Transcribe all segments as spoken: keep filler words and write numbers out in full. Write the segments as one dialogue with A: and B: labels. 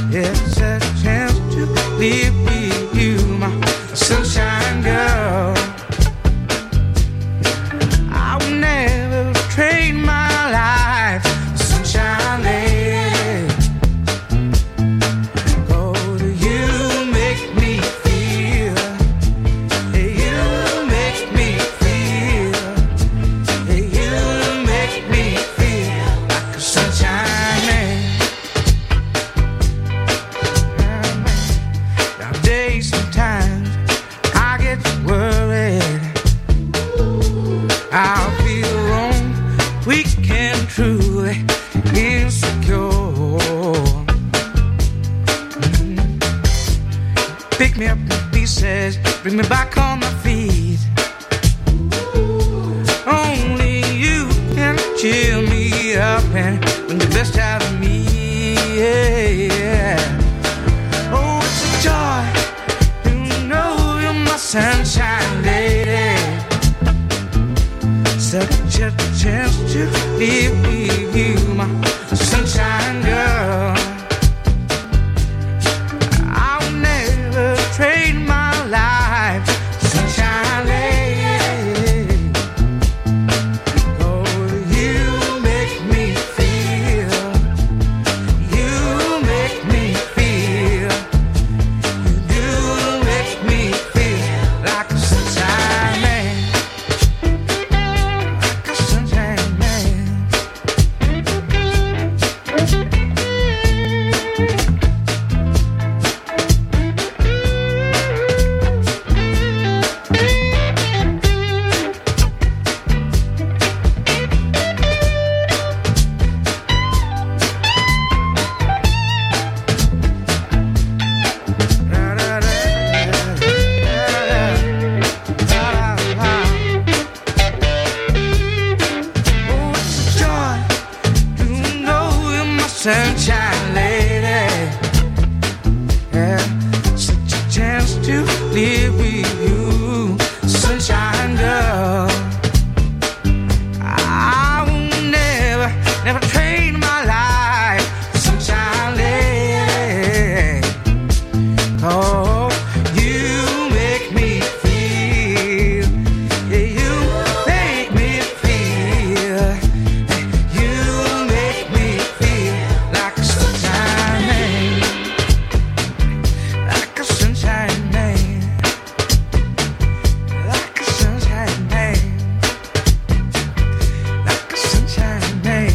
A: It's a chance to live with you, my sunshine girl. I will never trade my life, sunshine lady. Oh, you make me feel, you make me feel, you make me feel like a sunshine man. Nowadays sometimes I get worried, I feel wrong, weak and truly insecure. Mm. Pick me up in pieces, bring me back on my feet. Only you can cheer me up and bring the best out of me. Yeah. Oh, it's a joy, you know you're my sunshine lady. Such a chance to live with you, my sunshine girl. I'll never trade my life, sunshine lady. Oh, you make me feel, you make me feel, you make me feel like a sunshine man. Sunshine lady, yeah, such a chance to live with you, sunshine girl. I will never, never trade my life, sunshine lady. Oh, you make me feel, yeah, you make me feel, you make me feel like a sunshine man, like a sunshine man, like a sunshine man, like a sunshine man.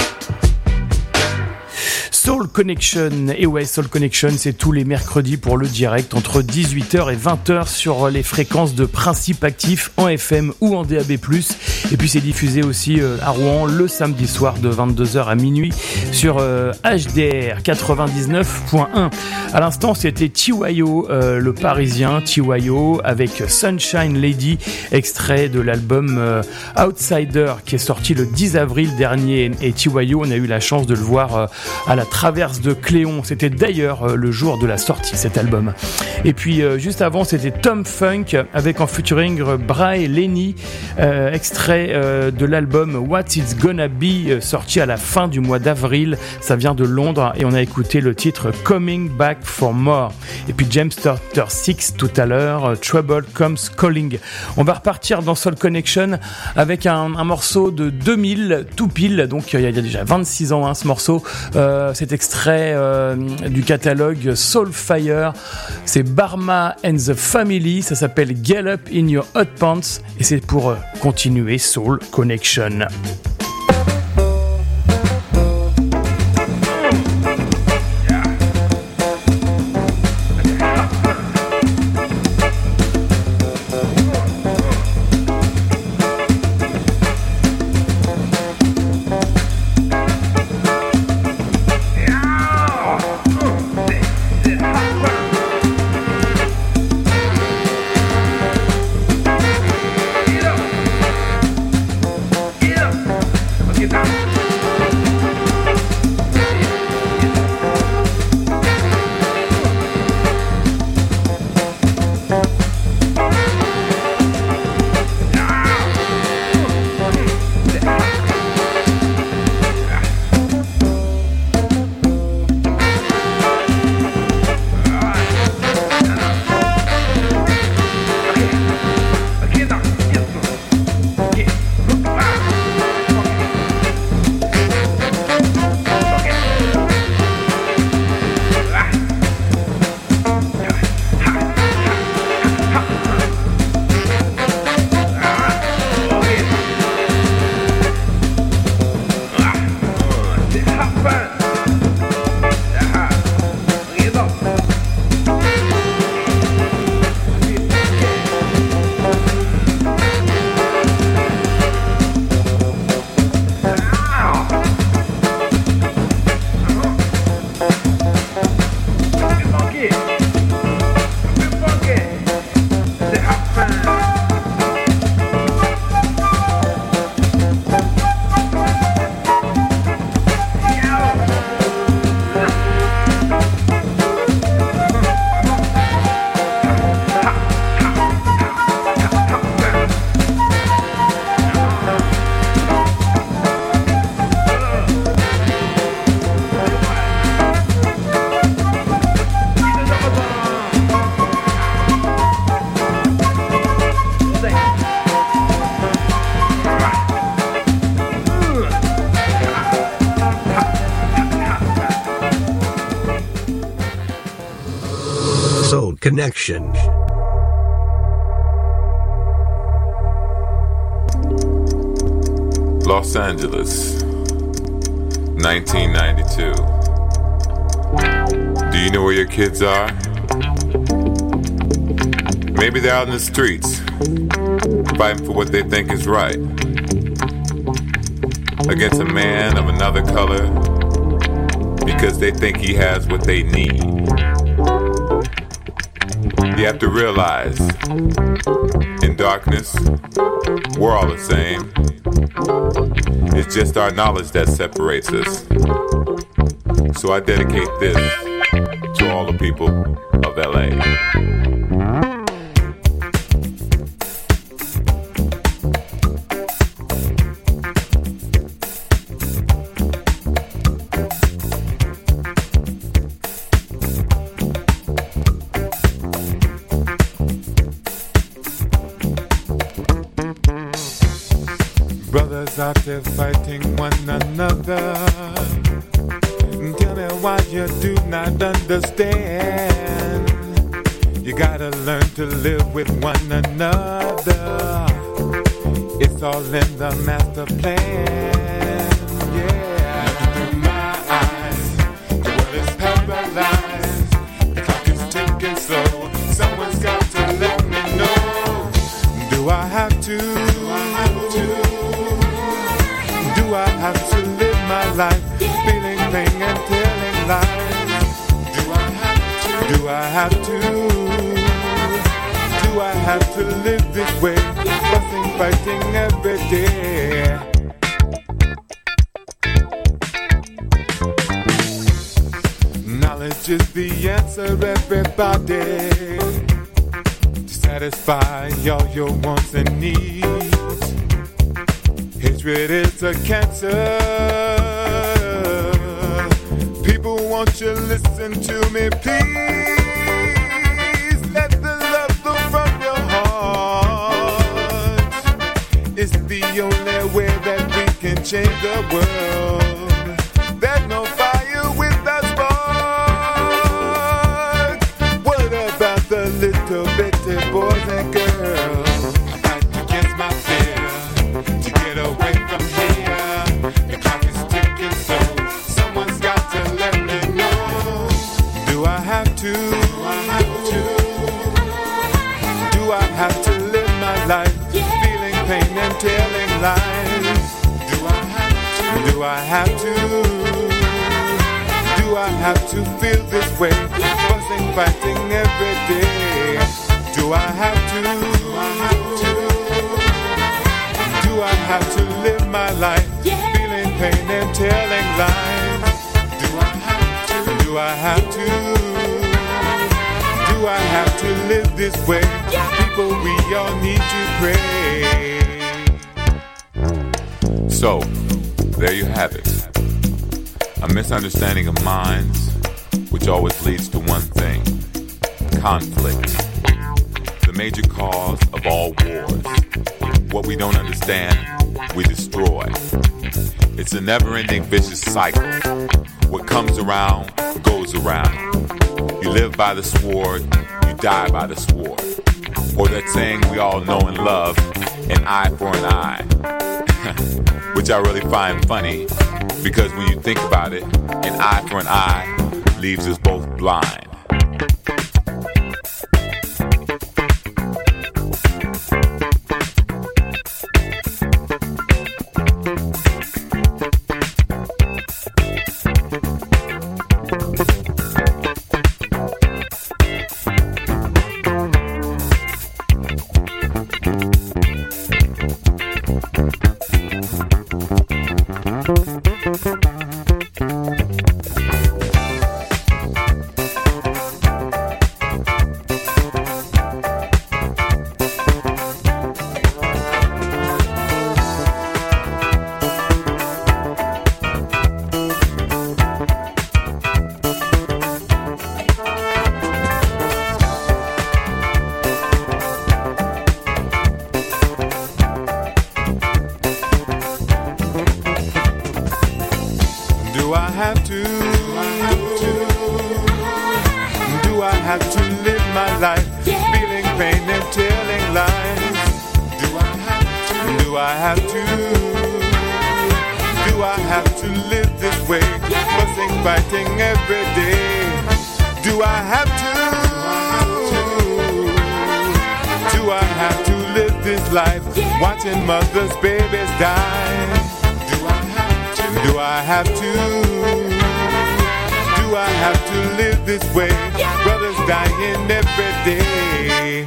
B: Soul Connection, et ouais, Soul Connection, c'est tous les mercredis pour le direct entre dix-huit heures et vingt heures sur les fréquences de Principe Actif en F M ou en D A B plus. Et puis c'est diffusé aussi à Rouen le samedi soir de vingt-deux heures à minuit sur euh, H D R quatre-vingt-dix-neuf point un. À l'instant, c'était T Y O, euh, le parisien T Y O, avec Sunshine Lady, extrait de l'album euh, Outsider qui est sorti le dix avril dernier. Et T Y O, on a eu la chance de le voir euh, à la Traverse de Cléon. C'était d'ailleurs euh, le jour de la sortie, cet album. Et puis euh, juste avant, c'était Tom Funk avec en featuring Bry Lenny, euh, extrait euh, de l'album What It's Gonna Be, euh, sorti à la fin du mois d'avril. Ça vient de Londres et on a écouté le titre Coming Back for More. Et puis James Turner Six tout à l'heure, euh, Trouble Comes Calling. On va repartir dans Soul Connection avec un, un morceau de deux mille, tout pile, donc il y, y a déjà vingt-six ans hein, ce morceau. Euh, cet extrait euh, du catalogue Soulfire, c'est Barma and the Family, ça s'appelle Get Up in Your Hot Pants et c'est pour euh, continuer Soul Connection.
A: Yeah.
C: Soul Connection.
D: Los Angeles, nineteen ninety-two. Do you know where your kids are? Maybe they're out in the streets, fighting for what they think is right, against a man of another color, because they think he has what they need. You have to realize, in darkness, we're all the same. It's just our knowledge that separates us. So I dedicate this to all the people of L A. Out there fighting one another. Tell me why you do not understand. You gotta learn to live with one another. It's all in the master plan. Yeah. Looking through my eyes, the world is paralyzed. The clock is ticking slow. Someone's got to let me know. Do I have to? Do I have to? Do I have to live my life feeling pain and telling lies? Do I have to? Do I have to? Do I have to live this way? Fussing, fighting every day. Knowledge is the answer, everybody, to satisfy all your wants and needs. Hatred is a cancer. People, won't you listen to me, please? Let the love flow from your heart. It's the only way that we can change the world. There's no fire without spark. What about the little bitty boys and girls? I fight against my fear. Get away from here. The clock is ticking slow. Someone's got to let me know. Do I have to? Do I have to? Do I have to live my life feeling pain and telling lies? Do I have to? Do I have to? Do I have to feel this way? Fussing, fighting every day. Do I have to? Do I have to? Do I have to live my life feeling pain and telling lies? Do I have to? Do I have to? Do I have to live this way? People, we all need to pray. So, there you have it. A misunderstanding of minds, which always leads to one thing: conflict. The major cause of all wars. What we don't understand, we destroy. It's a never-ending vicious cycle. What comes around, goes around. You live by the sword, you die by the sword. Or that saying we all know and love, an eye for an eye. Which I really find funny, because when you think about it, an eye for an eye leaves us both blind. have to? Do I have to live my life, yeah. Feeling pain and telling lies. Do I have to? Do I have to? Do I have to live this way? Yeah. Fussing, fighting every day. Do I have to? Do I have to live this life? Yeah. Watching mothers, babies die. Do I have to? Do I have to? Do I have to live this way? Yeah. Brothers dying every day.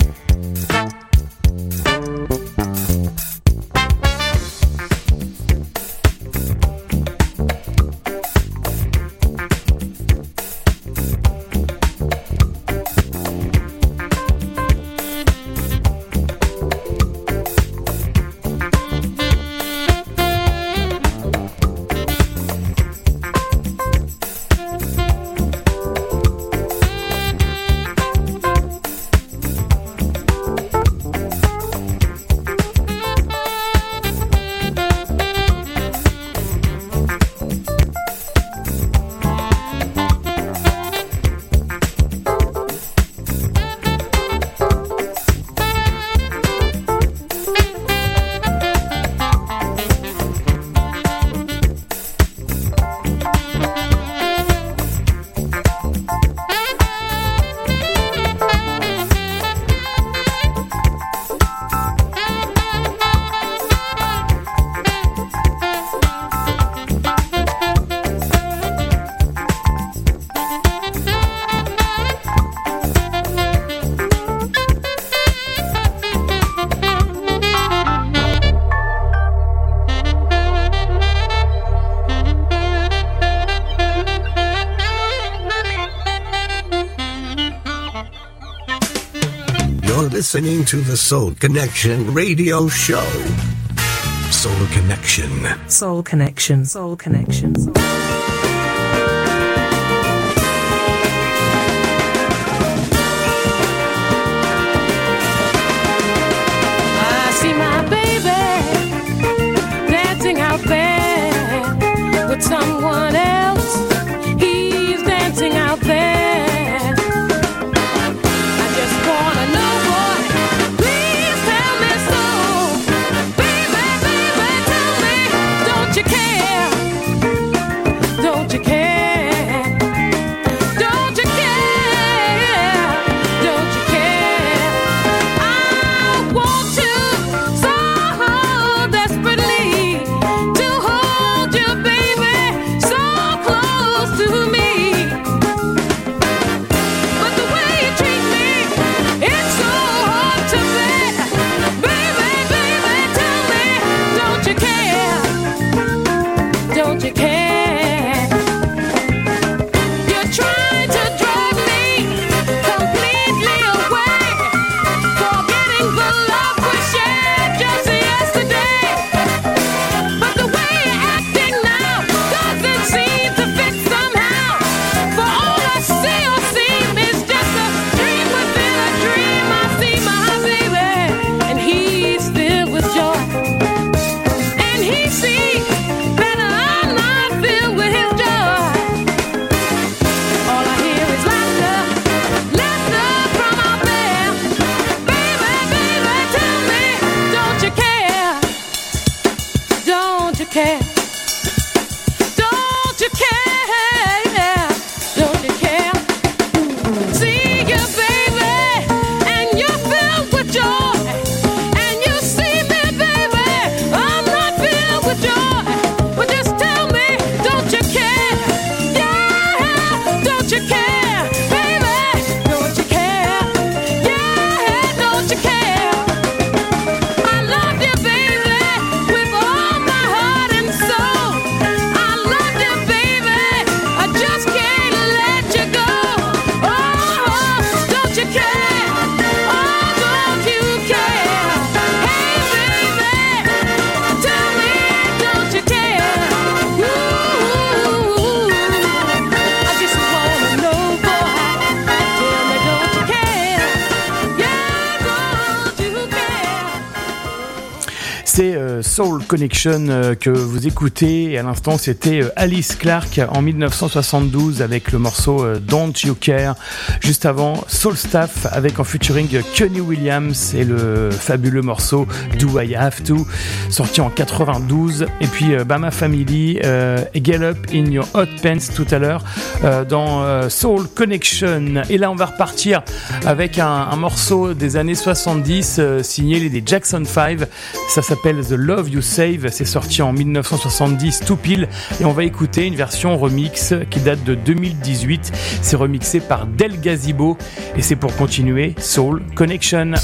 C: Listening to the Soul Connection radio show. Soul Connection.
E: Soul Connection. Soul Connection. Soul
F: I see my baby dancing out there with someone else. He's dancing out there.
B: Soul Connection euh, que vous écoutez. Et à l'instant, c'était euh, Alice Clark en dix-neuf cent soixante-douze avec le morceau euh, Don't You Care. Juste avant, Soul Staff avec en featuring Kenny Williams et le fabuleux morceau Do I Have To, sorti en quatre-vingt-douze. Et puis euh, Bama Family, euh, Get Up in Your Hot Pants tout à l'heure euh, dans euh, Soul Connection. Et là, on va repartir avec un, un morceau des années soixante-dix euh, signé les Jackson five. Ça s'appelle The Love You Save. C'est sorti en dix-neuf cent soixante-dix tout pile. Et on va écouter une version remix qui date de deux mille dix-huit. C'est remixé par Del Gazebo. Et c'est pour continuer Soul Connection.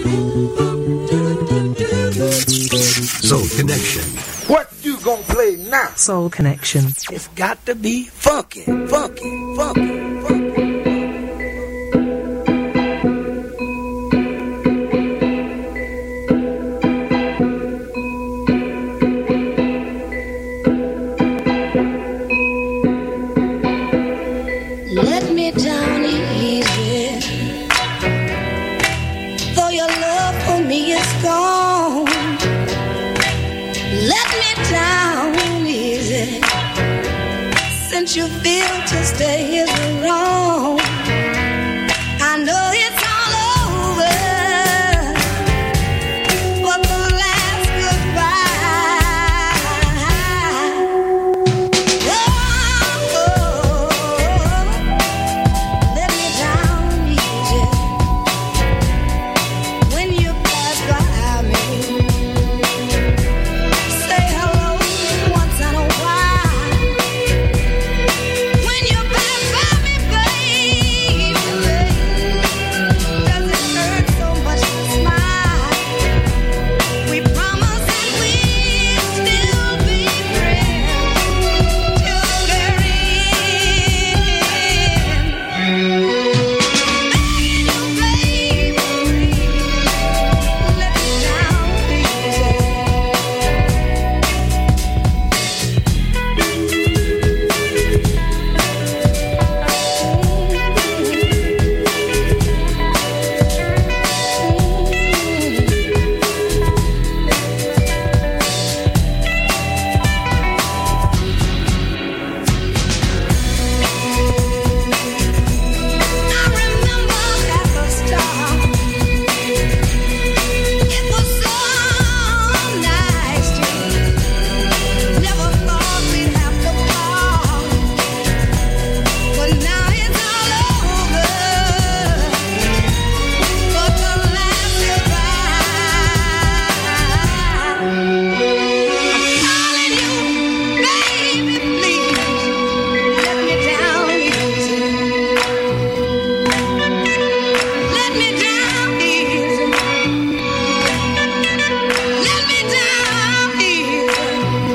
C: Soul Connection.
G: What you gonna play
C: now.
E: Soul Connection.
C: It's got to be funky, funky, funky, funky.
G: Let me down easy, though your love for me is gone. Let me down easy, since you feel to stay is wrong. I know it's all over, but the last goodbye. Oh, oh, let me down easy when you pass by me. Say hello once in a while. When you pass by me, baby, does it hurt so much to smile? We promised that we'd still be friends till the very end. Begging you, baby, let me down easy. I remember at the start, it was so nice to never thought we'd have to part, but now it's all over, but the last goodbye. Calling you, baby, please let me down easy. Let me down easy. Let me down easy.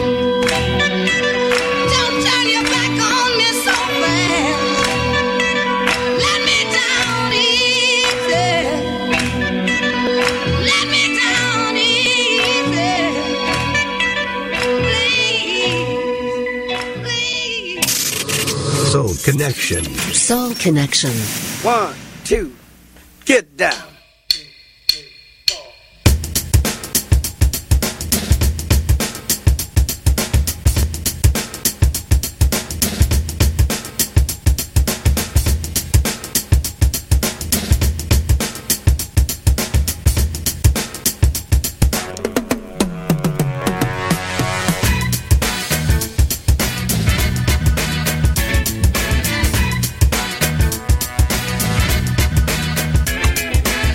G: Don't turn your back on me so fast. Let me down easy. Let me down easy. Please, please.
C: Soul Connection.
H: Soul Connection.
C: One, two, get down.
G: Let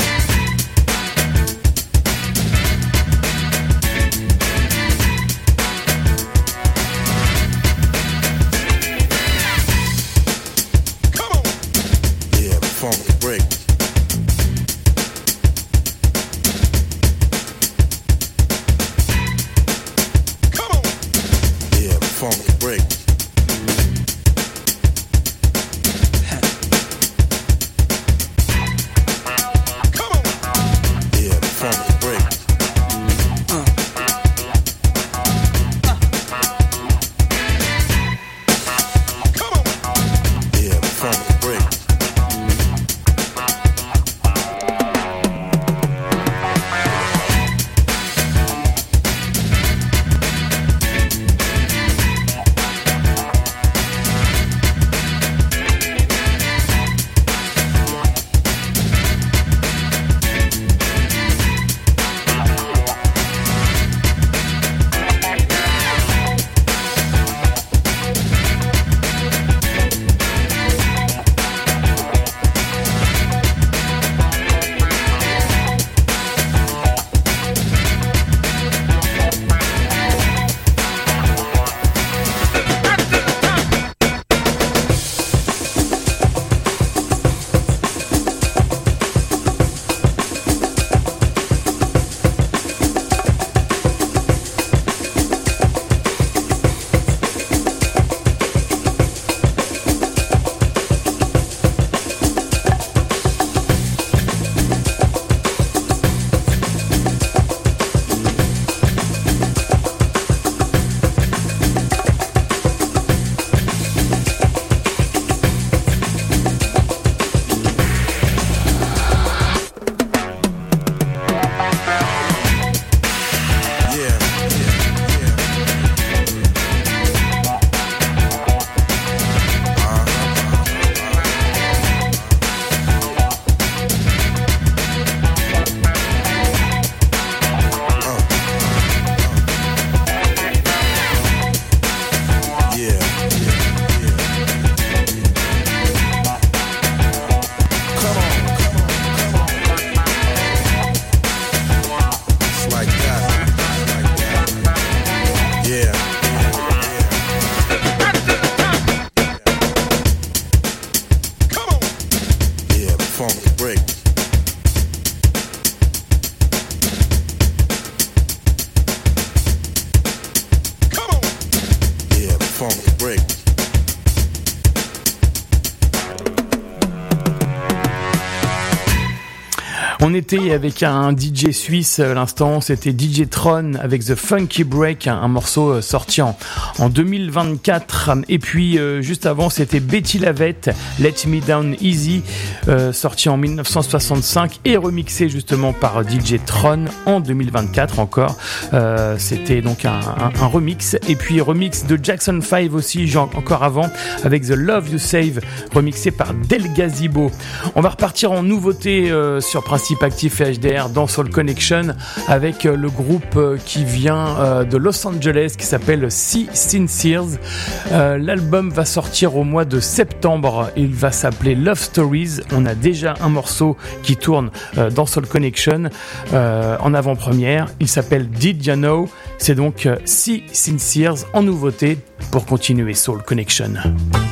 B: On était avec un D J suisse à l'instant, c'était D J Tron avec The Funky Break, un, un morceau sorti en, en deux mille vingt-quatre. Et puis euh, juste avant, c'était Betty Lavette, Let Me Down Easy, euh, sorti en dix-neuf cent soixante-cinq et remixé justement par D J Tron en deux mille vingt-quatre encore. Euh, c'était donc un, un, un remix. Et puis remix de Jackson five aussi, genre encore avant, avec The Love You Save, remixé par Del Gazebo. On va repartir en nouveauté euh, sur Principe Actif et H D R dans Soul Connection avec euh, le groupe euh, qui vient euh, de Los Angeles qui s'appelle Si Sincere. Euh, l'album va sortir au mois de septembre. Il va s'appeler Love Stories. On a déjà un morceau qui tourne euh, dans Soul Connection euh, en avant-première. Il s'appelle Did You Know? C'est donc euh, Si Sincere en nouveauté pour continuer Soul Connection.